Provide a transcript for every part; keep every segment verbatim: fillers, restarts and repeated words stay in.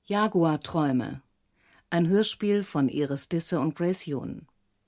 Jaguar-Träume. Ein Hörspiel von Iris Disse und Grace Yoon.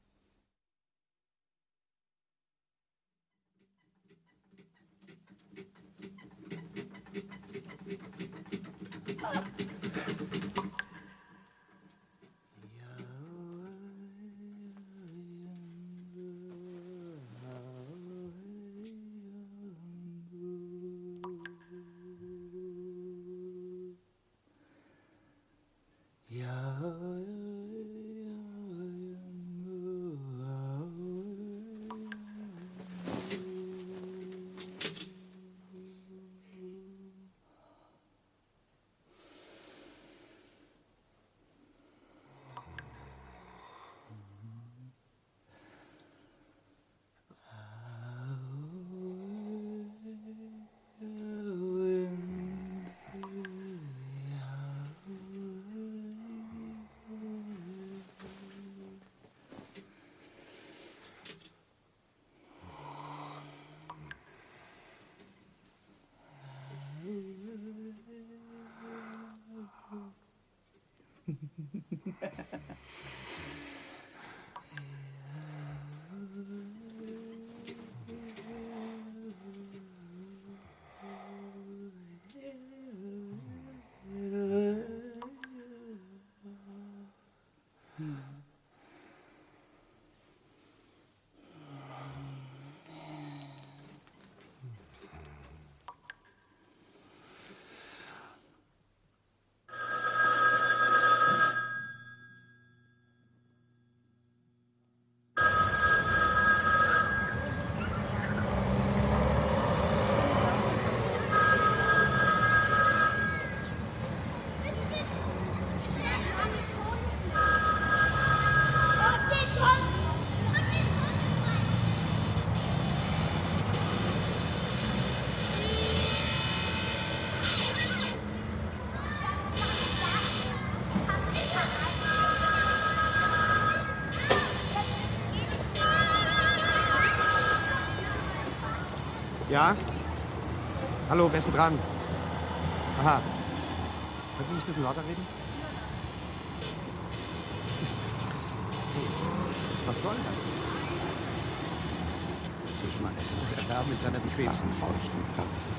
Ja? Hallo, wer ist denn dran? Aha. Können Sie nicht ein bisschen lauter reden? Was soll das? Das will schon mal das Erwerben mit seiner bequemsten feuchten Herzens.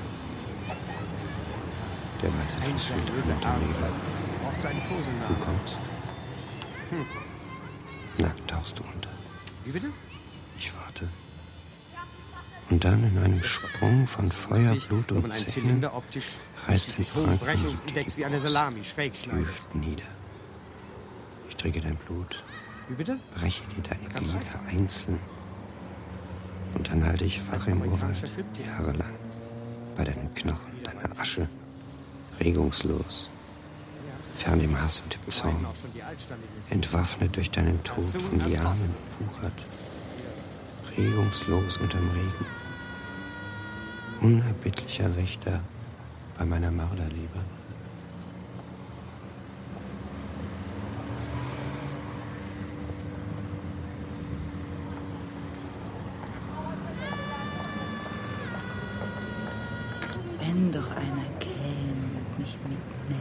Der weiße Fuß steht böse Ernst. Braucht seine Pose nach. Du kommst. Hm. Nackt tauchst du unter. Wie bitte? Ich warte. Und dann in einem Sprung von Feuer, Blut und Zähnen reißt ein Brechungsindex wie eine Salami schräg Hüft nieder. Ich trinke dein Blut. Wie bitte? Breche dir deine Glieder einzeln. Und dann halte ich Wache im Urwald, jahrelang. Bei deinen Knochen, deiner Asche. Regungslos. Fern dem Hass und dem Zorn. Entwaffnet durch deinen Tod von Lianen umwuchert. Regungslos unterm Regen. Unerbittlicher Wächter bei meiner Mörderliebe. Wenn doch einer käme und mich mitnähme.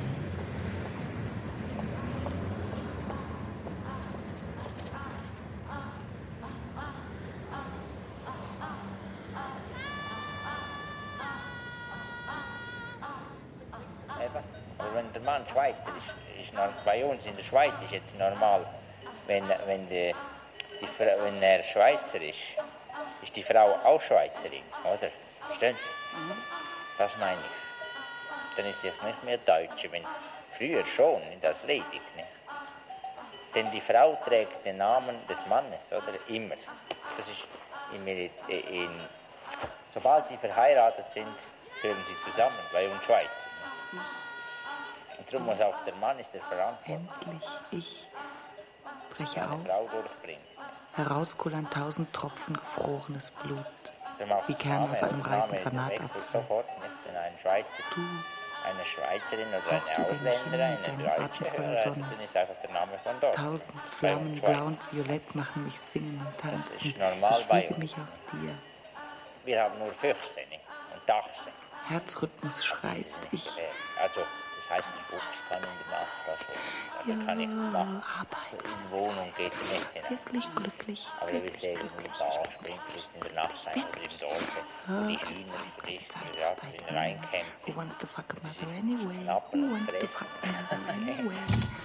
Wenn der Mann Schweizer ist, ist noch, bei uns in der Schweiz ist jetzt normal, wenn, wenn, die, die, wenn er Schweizer ist, ist die Frau auch Schweizerin, oder? Verstehen Sie? Mhm. Das meine ich. Dann ist sie nicht mehr Deutsche, wenn früher schon, das ledig, ne? Denn die Frau trägt den Namen des Mannes, oder? Immer. Das ist immer in, sobald sie verheiratet sind, gehören sie zusammen, bei uns Schweizer. Ne? Und darum muss auch der Mann ist der Verantwortliche. Endlich, ich breche auf, Frau durchbringt. herauskullern tausend Tropfen gefrorenes Blut, wie Kerne Name, aus einem reifen Name Granatapfel. Sofort, nicht? Wenn ein Schweizer, Du, eine Schweizerin oder hauchst eine über den Ausländer, Himmel eine mit deinem Deutsche, Atem voller oder, Sonne. dann ist einfach der Name von dort. Tausend Flammen, blau und violett, machen mich singen und tanzen. Das ist normal ich bei wiege uns. mich auf dir. Wir haben nur fünfzehn und achtzehn. Herzrhythmus schreit. Ich Also, das heißt, ich Buchs kann in der Nacht Arbeiten kann ich machen. Arbeiten. In Wohnung geht es nicht. Genau. Wirklich glücklich. Aber du willst irgendwie mit da springt in der Nacht sein oder im Dorf, wo die Hühner frisch ja, in reinkämpfen. Who wants to fuck a mother anyway? Knappen Who und wants to fressen. fuck a mother anyway?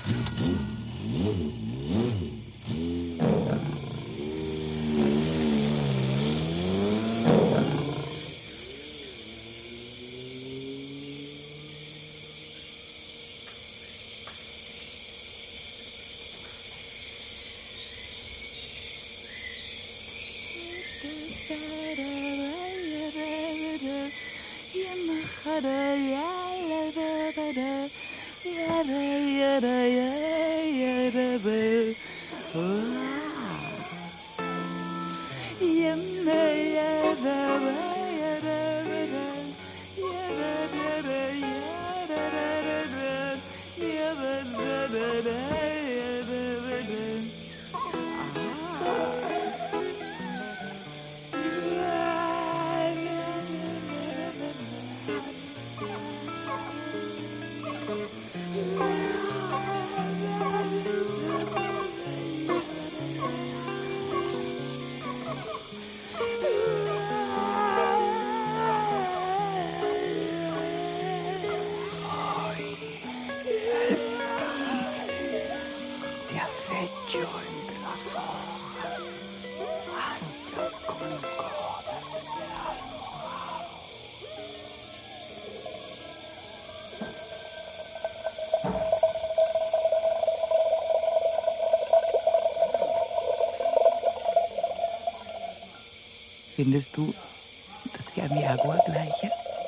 Findest du, dass ich einem Jaguar gleiche?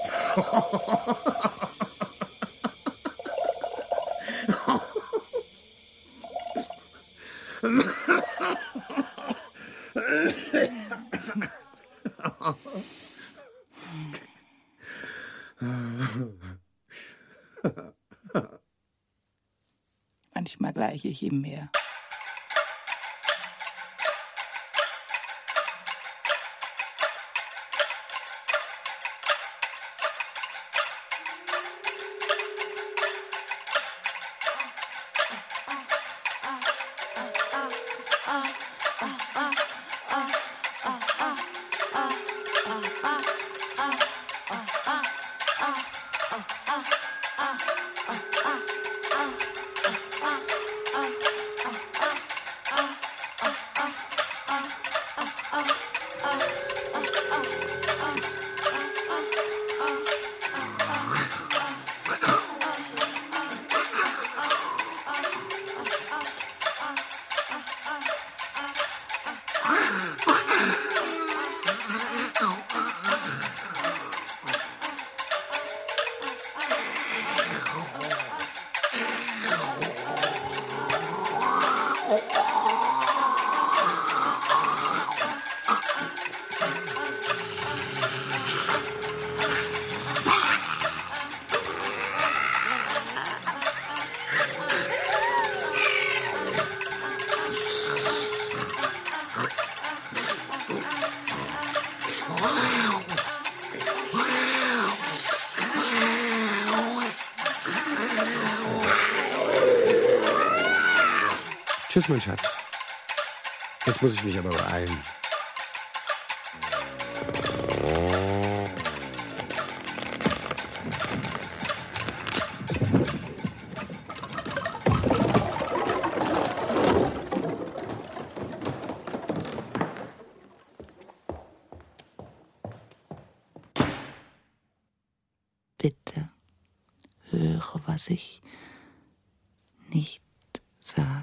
Manchmal gleiche ich ihm mehr. Tschüss, mein Schatz. Jetzt muss ich mich aber beeilen. Bitte höre, was ich nicht sage.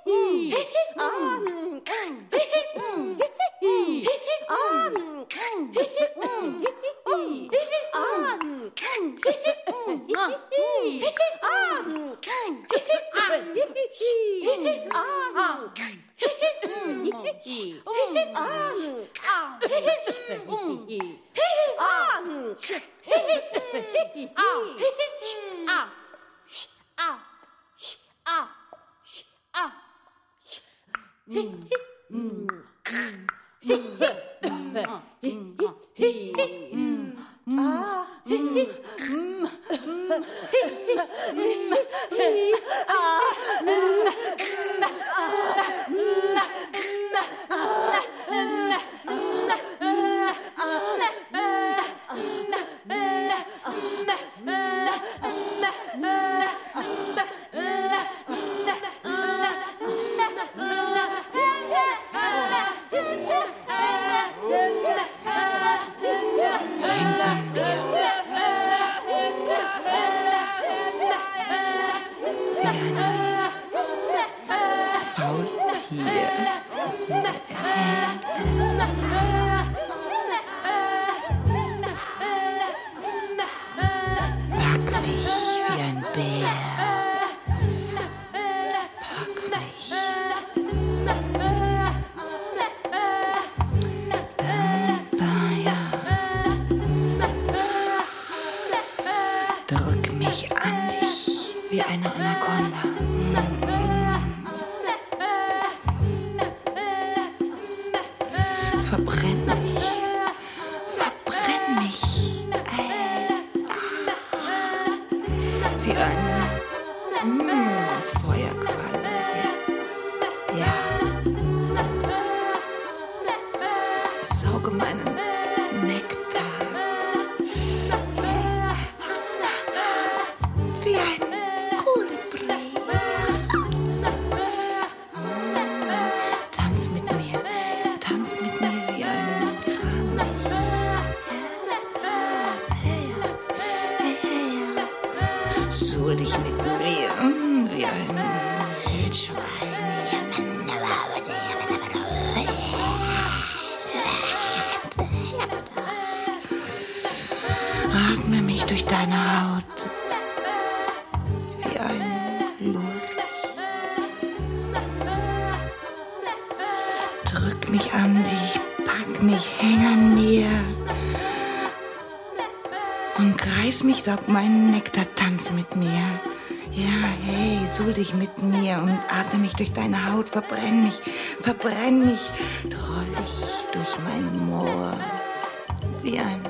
Atme mich durch deine Haut wie ein Lurch. Drück mich an dich, pack mich, häng an mir und kreis mich, saug meinen Nektar, tanz mit mir. Ja, hey, suhl dich mit mir und atme mich durch deine Haut, verbrenn mich, verbrenn mich, troll dich durch mein Moor wie ein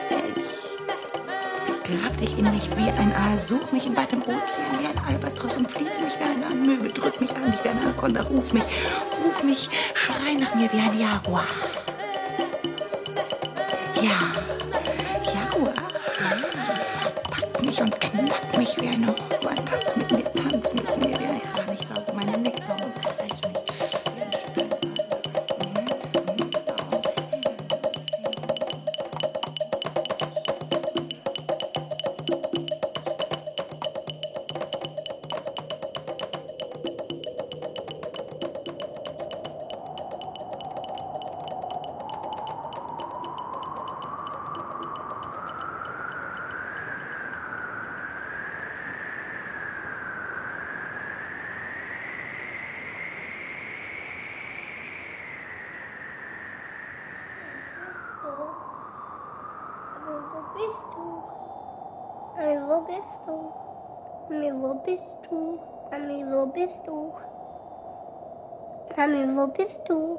Grab dich in mich wie ein Aal, such mich in weitem Ozean wie ein Albatros und fließ mich wie eine Amöbe, drück mich an mich wie ein Anaconda, ruf mich, ruf mich, schrei nach mir wie ein Jaguar. Ja, Jaguar, pack mich und knack mich wie eine Hure, tanz mit mir, tanz mit mir wie ein Hahn, ich sauge meine Nektar und kreis mich. Mami, wo bist du?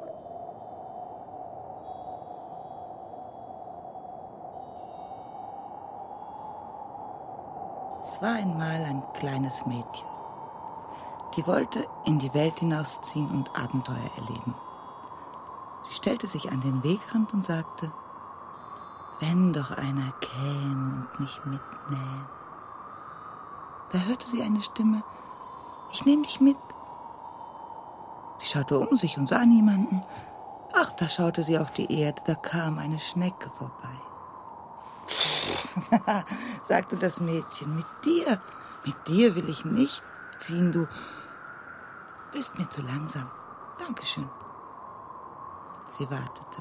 Es war einmal ein kleines Mädchen. Die wollte in die Welt hinausziehen und Abenteuer erleben. Sie stellte sich an den Wegrand und sagte, wenn doch einer käme und mich mitnähme. Da hörte sie eine Stimme, ich nehme dich mit. Sie schaute um sich und sah niemanden. Ach, da schaute sie auf die Erde, da kam eine Schnecke vorbei. sagte das Mädchen, mit dir, mit dir will ich nicht ziehen, du bist mir zu langsam. Dankeschön. Sie wartete.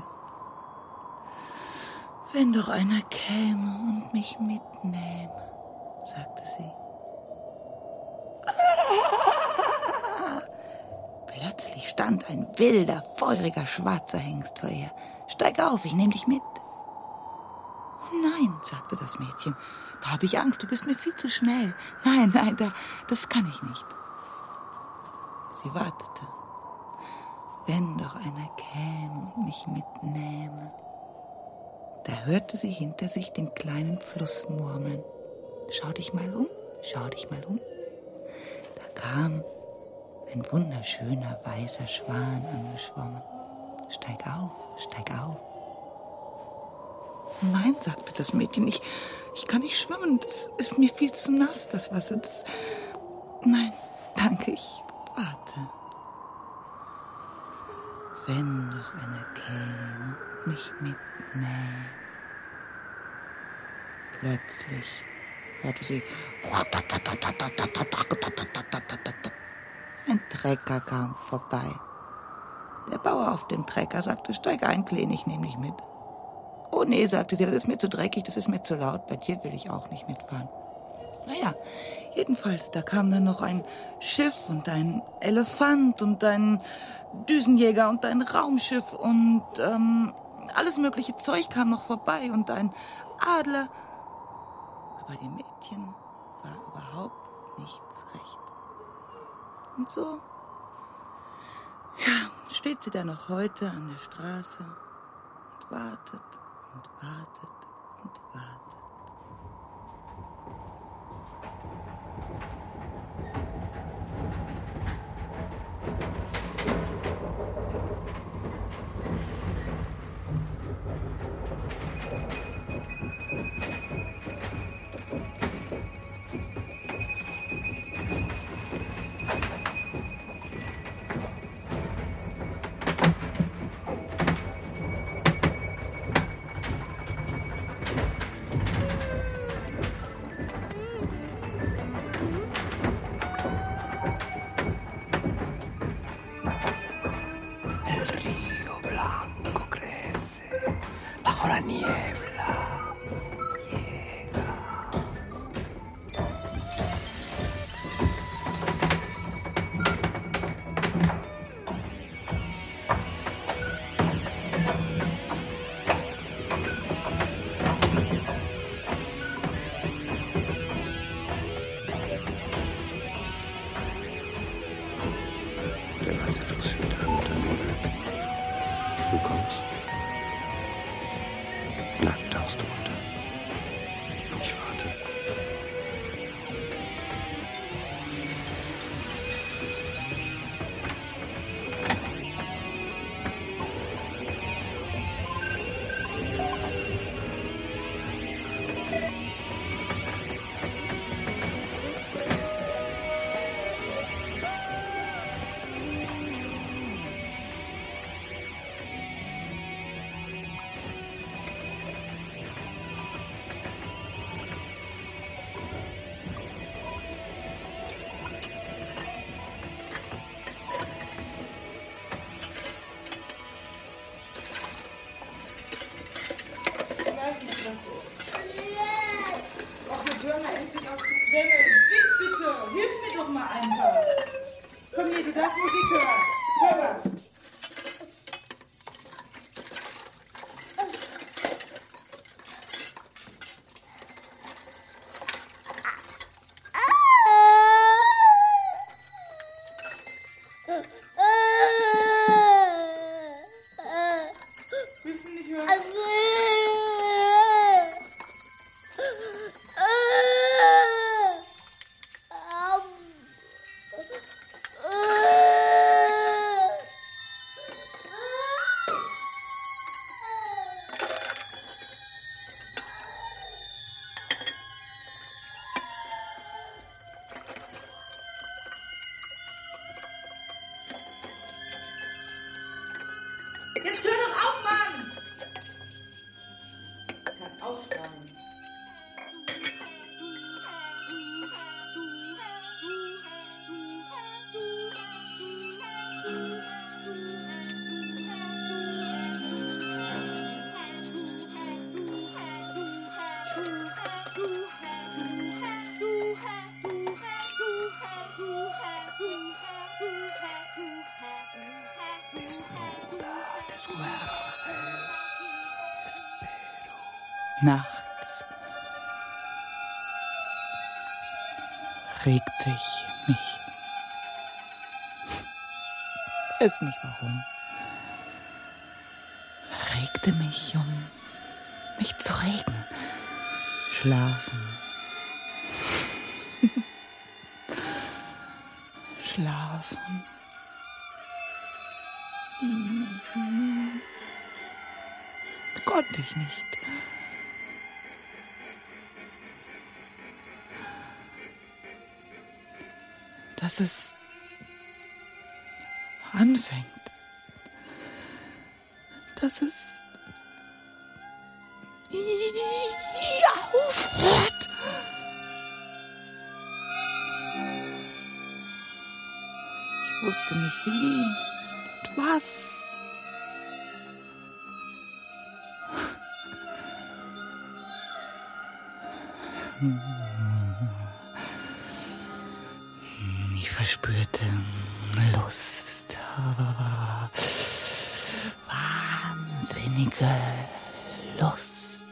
Wenn doch einer käme und mich mitnähme, sagte sie. Plötzlich stand ein wilder, feuriger, schwarzer Hengst vor ihr. Steig auf, ich nehme dich mit. Oh nein, sagte das Mädchen, da habe ich Angst, du bist mir viel zu schnell. Nein, nein, da, das kann ich nicht. Sie wartete. Wenn doch einer käme und mich mitnähme. Da hörte sie hinter sich den kleinen Fluss murmeln. Schau dich mal um, schau dich mal um. Da kam ein wunderschöner weißer Schwan angeschwommen. Steig auf, steig auf. Nein, sagte das Mädchen, ich, ich kann nicht schwimmen. Das ist mir viel zu nass, das Wasser. Das... Nein, danke, ich warte. Wenn doch einer käme und mich mitnähme. Plötzlich hörte sie... Ein Trecker kam vorbei. Der Bauer auf dem Trecker sagte, steig ein, Klein, ich nehme dich mit. Oh nee, sagte sie, das ist mir zu dreckig, das ist mir zu laut, bei dir will ich auch nicht mitfahren. Naja, jedenfalls, da kam dann noch ein Schiff und ein Elefant und ein Düsenjäger und ein Raumschiff und ähm, alles mögliche Zeug kam noch vorbei und ein Adler. Aber dem Mädchen war überhaupt nichts recht. Und so, ja, steht sie da noch heute an der Straße und wartet und wartet und wartet. nachts regte ich mich. Ich weiß nicht warum. Regte mich, um mich zu regen. Schlafen. Schlafen. Konnte ich nicht. Dass es anfängt. Dass es aufhört. Ich wusste nicht wie und was. Ich verspürte Lust. Wahnsinnige Lust,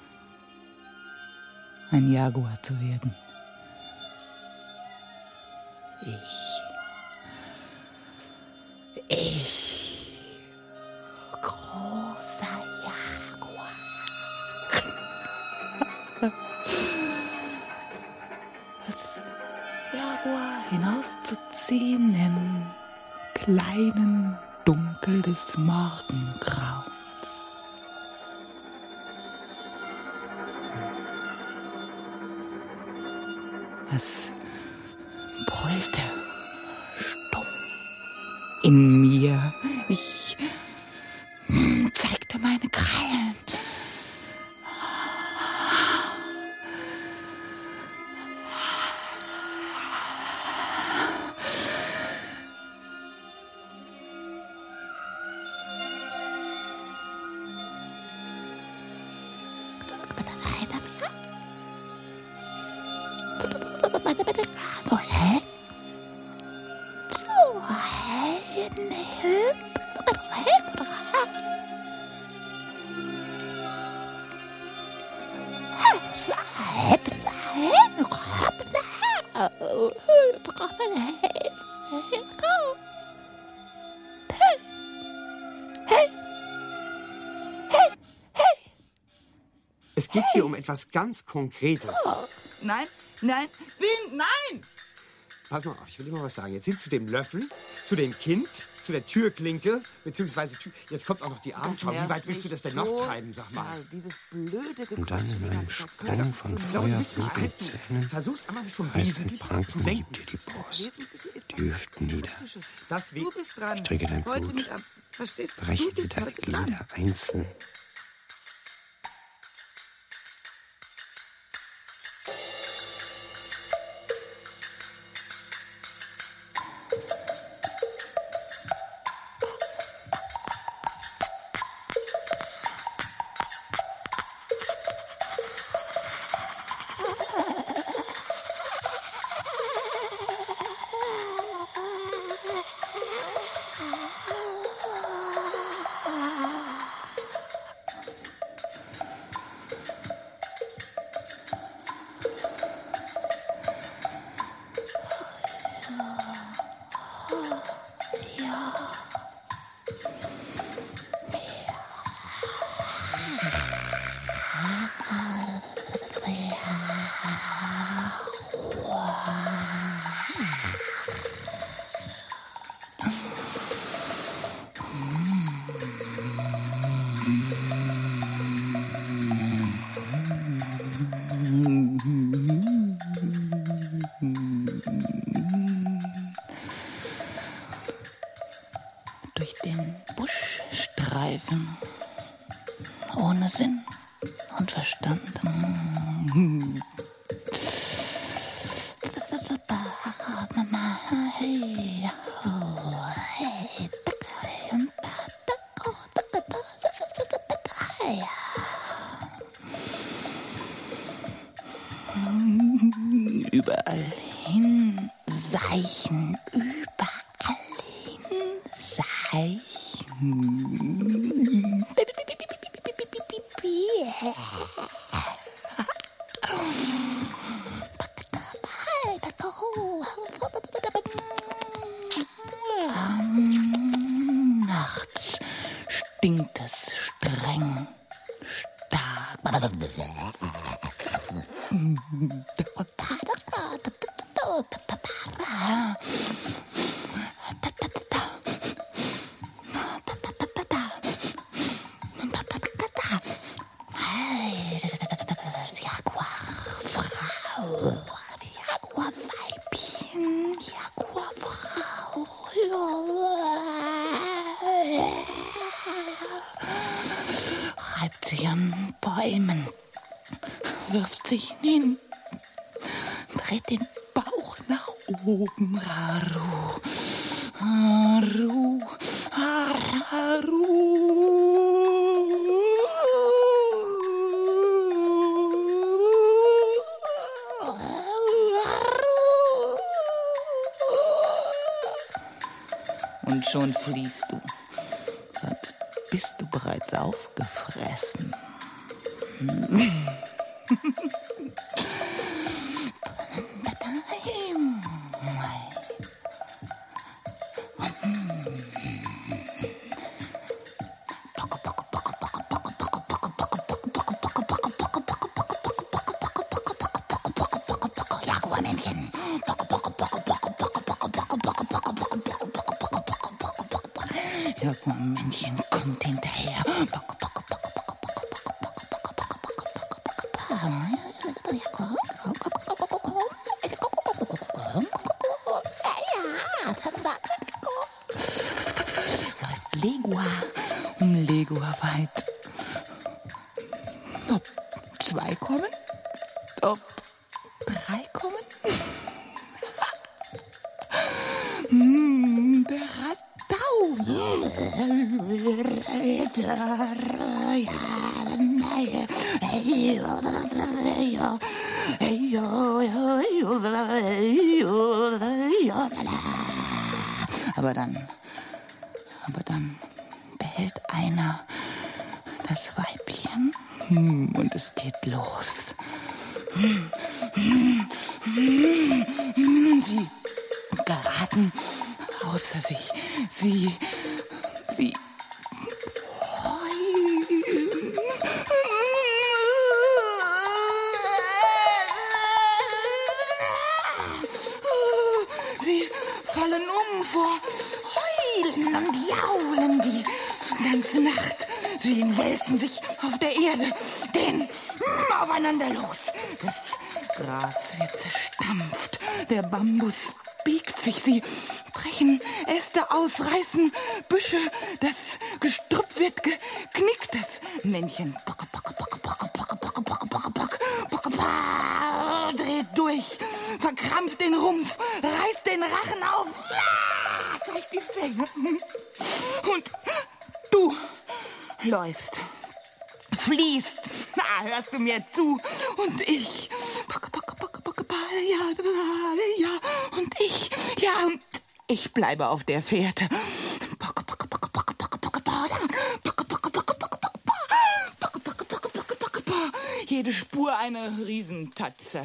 ein Jaguar zu werden. Ich. Ich. Großer Jaguar. Als Jaguar hinauszuziehen im kleinen Dunkel des Morgengrauens. Es brüllte stumm in mir. Ich zeigte meine Krallen. Es geht hier um etwas ganz Konkretes. Oh, nein, nein, Wien, nein! Pass mal auf, ich will dir mal was sagen. Jetzt sind zu dem Löffel, zu dem Kind, zu der Türklinke, beziehungsweise Tür. Jetzt kommt auch noch die Armschau. Wie weit willst du das denn noch treiben, sag mal? Ja, dieses blöde Und dann in einem Sprung von Feuerflugenzähnen Versuch's einmal nicht vom reißt ein Wesentlichen Pranken abzulenken. dir die Brust, die Hüften nieder. Das Du bist dran. Ich trinke dein Heute Blut, mit ab. Verstehst du? breche Du dir bist deine heute dran. Glieder einzeln. Durch den Buschstreifen, ohne Sinn und Verstand. Überall hin seichen, überall hin seichen. stinkt es streng, stark. Reibt sich an Bäumen, wirft sich hin, dreht den Bauch nach oben. Haru, Haru, Haru. Und schon fliehst du, sonst bist du bereits aufgefressen. Jaguarmännchen. Jaguarmännchen kommt hinterher. Läuft Legua um Legua weit. Ob zwei kommen? Ob drei kommen? hm, der Radau. Aber dann, aber dann behält einer das Weibchen und es geht los. Sie geraten außer sich. Sie, sie Sie fallen um vor Heulen und Jaulen die ganze Nacht. Sie wälzen sich auf der Erde, gehen aufeinander los. Das Gras wird zerstampft, der Bambus biegt sich, sie brechen Äste aus, reißen Büsche, das Gestrüpp wird geknickt, das Männchen bock, bock, bock, bock, bock, bock, bock, bock, bock, bock, bock, dreht durch, verkrampft den Rumpf, reißt den Rachen auf, trägt die Fänge. Und du läufst, fliehst, na, hörst du mir zu? Und ich, ja, ja, und ich, ja, und ich bleibe auf der Fährte. Jede Spur eine Riesentatze.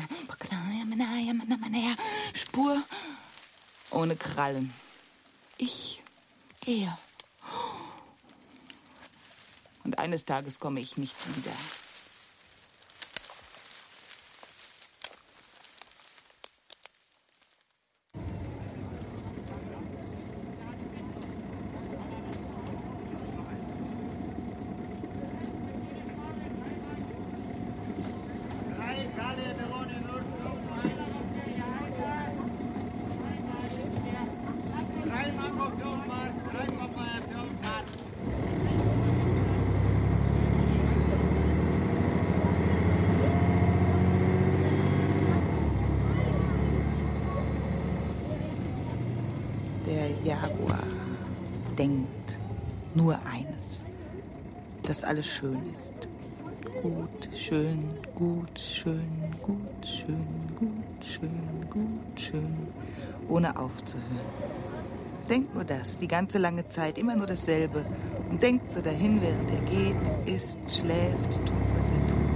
Spur ohne Krallen. Ich gehe. Und eines Tages komme ich nicht wieder. Der Jaguar denkt nur eines, dass alles schön ist. Gut, schön, gut, schön, gut, schön, gut, schön, gut, schön, ohne aufzuhören. Denkt nur das, die ganze lange Zeit, immer nur dasselbe. Und denkt so dahin, während er geht, isst, schläft, tut, was er tut.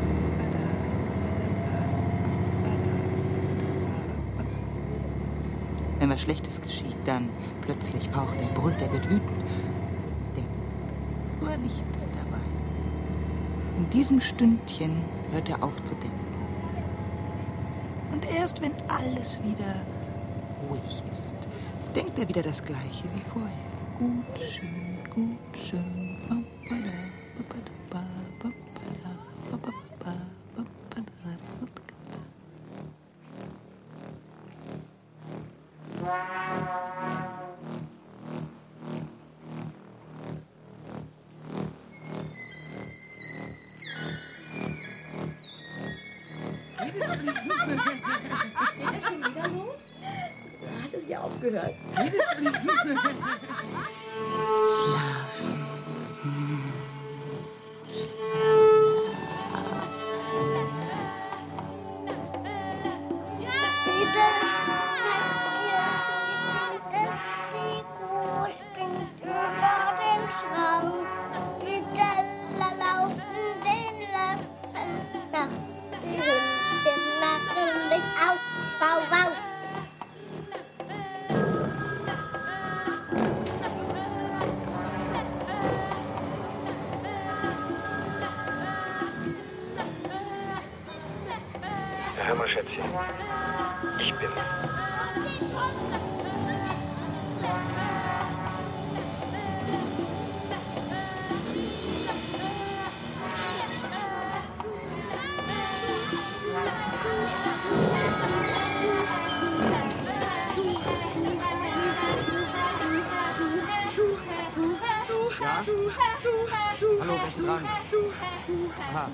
Wenn was Schlechtes geschieht, dann plötzlich faucht er, brüllt, er wird wütend. Denkt fuhr nichts dabei. In diesem Stündchen hört er auf zu denken. Und erst wenn alles wieder ruhig ist, denkt er wieder das Gleiche wie vorher. Gut, schön, gut, schön. Geht das schon wieder los? Da hat es ja aufgehört. Schlafen. Hör mal, Schätzchen. Ich bin. Ja? Hallo, wer ist denn dran? Aha.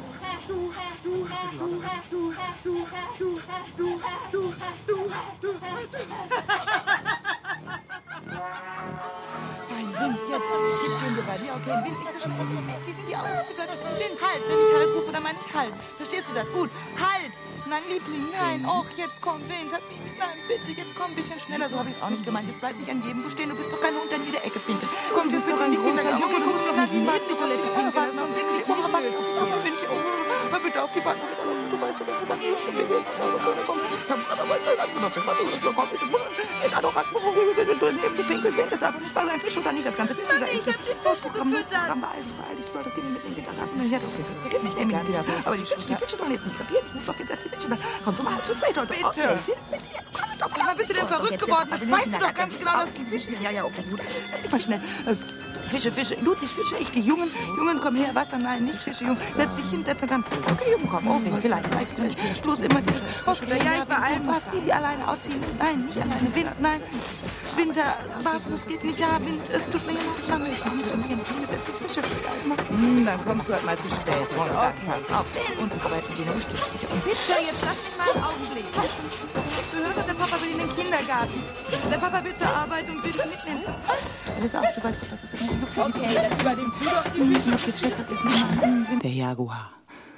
Kein Wind, jetzt Schiff gehen wir bei dir. Okay, Wind nicht so schnell. Die sind die Augen, die bleiben stehen. Halt, wenn ich halt rufe, dann meine ich halt. Verstehst du das? Gut. Halt! Nein, Liebling, nein. Och, jetzt komm, Wind. Nein, bitte, jetzt komm ein bisschen schneller. So habe ich es auch nicht gemeint. Jetzt bleib nicht an jedem stehen. Du bist doch kein Hund, der in jede Ecke pinkelt. Komm, du bist doch ein großer Junge. Du musst doch nicht in die Toilette pinkeln. Oh, warte auf die Wanne. Hör bitte auf die Wanne. Du weißt doch, dass du dann nicht von mir willst. Komm, komm, komm, bitte. Ey, doch, du neben gepinkelt werden. Das ist einfach nicht wahr sein. Fisch oder nicht das ganze Bild. Mami, ich hab die Fische gefüttert. Komm, beeil dich, beeil dich. Du solltest den mit in den Terrassen. Ich hätte auch das geht nicht. Emmy, aber die Fische, die Fische doch nicht kapiert. Ich muss doch jetzt erst die Fische. Komm, komm mal halb so spät heute. Bitte. Wann bist du denn verrückt geworden? Das weißt du doch ganz genau, dass die Fische... Ja, ja, okay, gut. Immer schnell. Fische, Fische. Ludwig, Fische, ich, die Jungen. Jungen, komm her. Wasser, nein, nicht Fische, Jungen. Setz dich hin, der vergangen. Okay, Jungen, komm. Oh, vielleicht, vielleicht. Bloß immer dieses... Okay, ja, ich beeil mich. Was, die alleine ausziehen? Nein, nicht alleine. Wind, nein. Winter, barfuß geht nicht. Ja, Wind, es tut mir ja noch lange. Ich muss mir nicht mit Fische. Dann kommst du halt mal zu spät. Okay, pass auf. Und arbeiten gehen. Und bitte, jetzt lass mich mal einen Augenblick. Gehört hat, der Papa will in den Kindergarten. Der Papa will zur Arbeit und will schon mitnehmen. Alles auf, du weißt doch, dass es immer noch Okay, dann übernimm du doch die Fische. Jetzt steht das jetzt nicht. Der Jaguar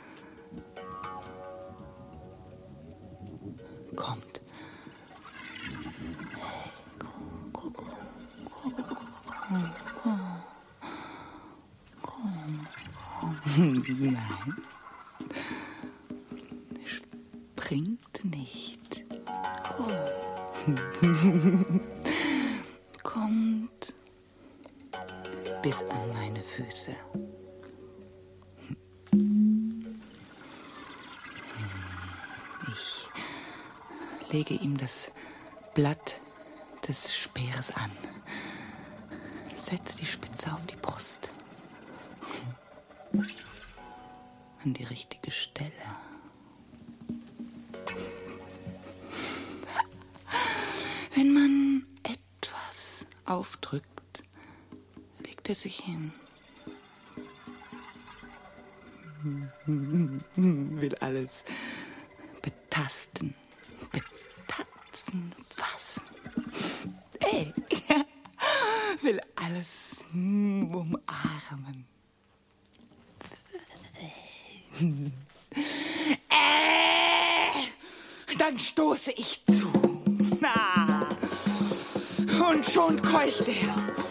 kommt. Nein. Springt nicht. Kommt bis an meine Füße. Ich lege ihm das Blatt des Speeres an. Setze die Spitze auf die Brust. An die richtige Stelle. Wenn man etwas aufdrückt, legt er sich hin. Will alles betasten, betasten, fassen. Ey, will alles umarmen. Äh, dann stoße ich zu. Na, und schon keucht er.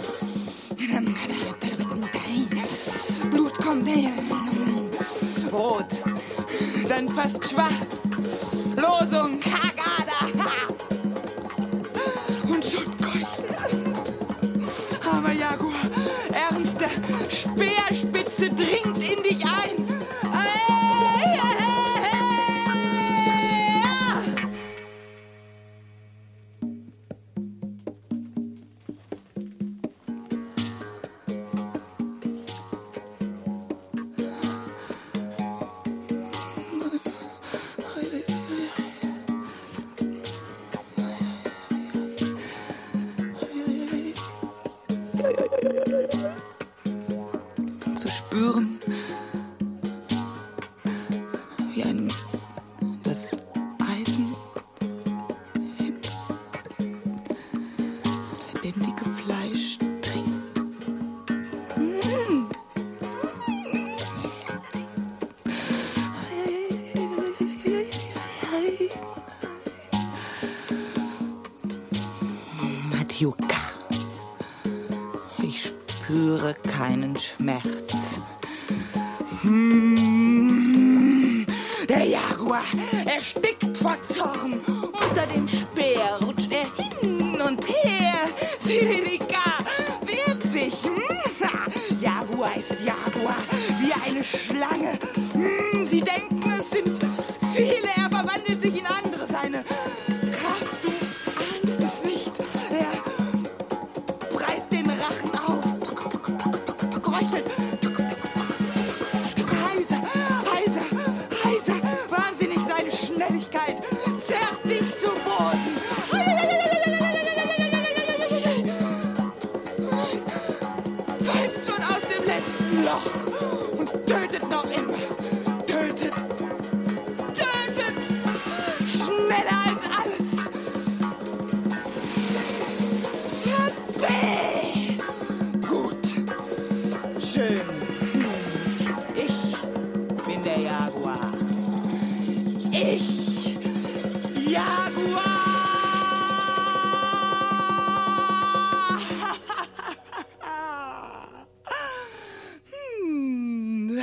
Blut kommt her. Rot, dann fast schwarz. Losung, Kagada. Und schon keucht er. Armer Jaguar, ernster, Speerspitze dringt in dich ein. Zu spüren, wie einem das Eisen ins lebendige Fleisch dringt. Mm. Matjuka, ich spüre keinen Schmerz. Hm. Der Jaguar erstickt vor Zorn. Unter dem Speer rutscht er hin und her. Sirika wehrt sich. Hm. Jaguar ist Jaguar, wie eine Schlange. Hm. Sie denken, es sind viele. Er verwandelt sich in andere. Seine Kraft, du ahnst es nicht. Er reißt den Rachen auf. Röchelt. Heiser, heiser, heiser. Wahnsinnig seine Schnelligkeit. Zerrt dich zu Boden. Pfeift schon aus dem letzten Loch und tötet noch immer. Tötet. Tötet. Schneller als alles. Bäh. Gut. Schön. Ich bin der Jaguar. Ich, Jaguar! hm.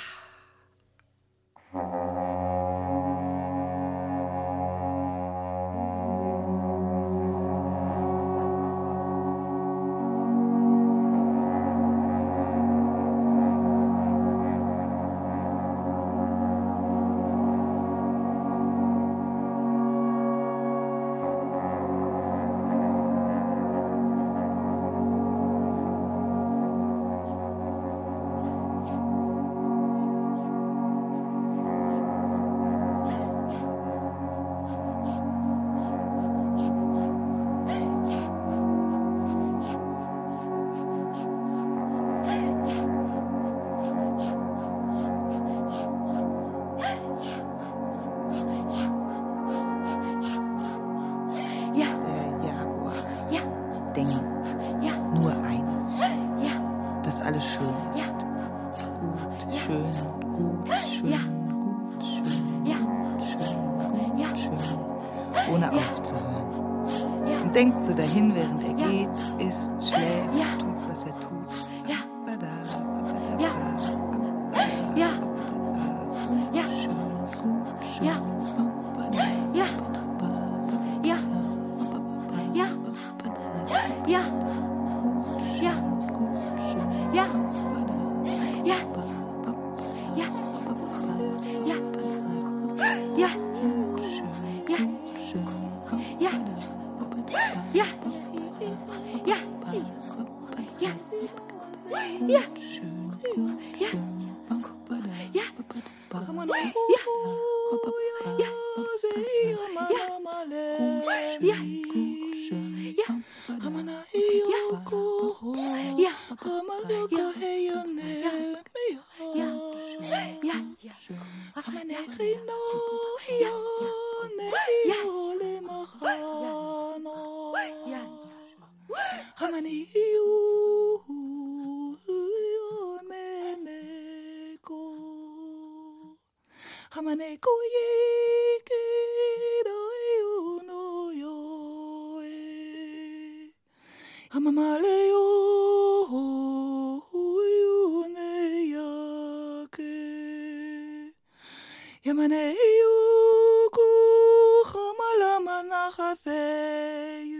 Alles schön ist. Gut, schön, gut, schön, gut, schön, schön, gut, schön. Ohne aufzuhören. Und denkt so dahin, während er geht, isst, schläft, tut, was er tut.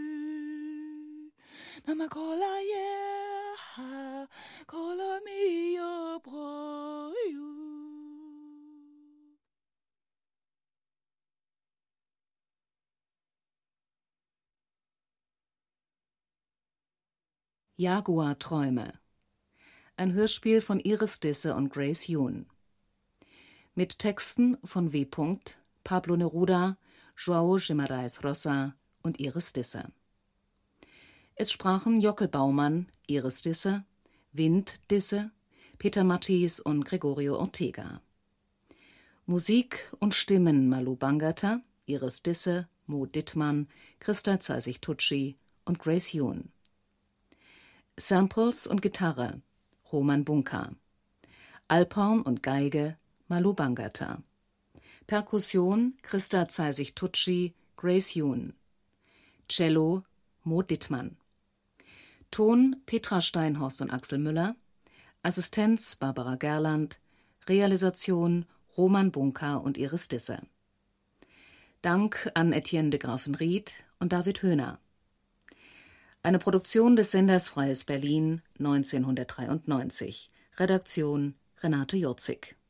Namakola yeah, kola mi. Jaguar-Träume. Ein Hörspiel von Iris Disse und Grace Yoon. Mit Texten von W. Pablo Neruda, João Guimarães Rosa und Iris Disse. Es sprachen Jockel Baumann, Iris Disse, Wind Disse, Peter Mattis und Gregorio Ortega. Musik und Stimmen Malu Bangata, Iris Disse, Mo Dittmann, Christa Zeisig-Tucci und Grace Yoon. Samples und Gitarre Roman Bunka. Alphorn und Geige Malu Bangata. Perkussion Christa Zeisig-Tucci, Grace Yoon. Cello Mo Dittmann. Ton Petra Steinhorst und Axel Müller. Assistenz Barbara Gerland. Realisation Roman Bunka und Iris Disse. Dank an Etienne de Grafenried und David Höhner. Eine Produktion des Senders Freies Berlin neunzehnhundertdreiundneunzig. Redaktion Renate Jurzig.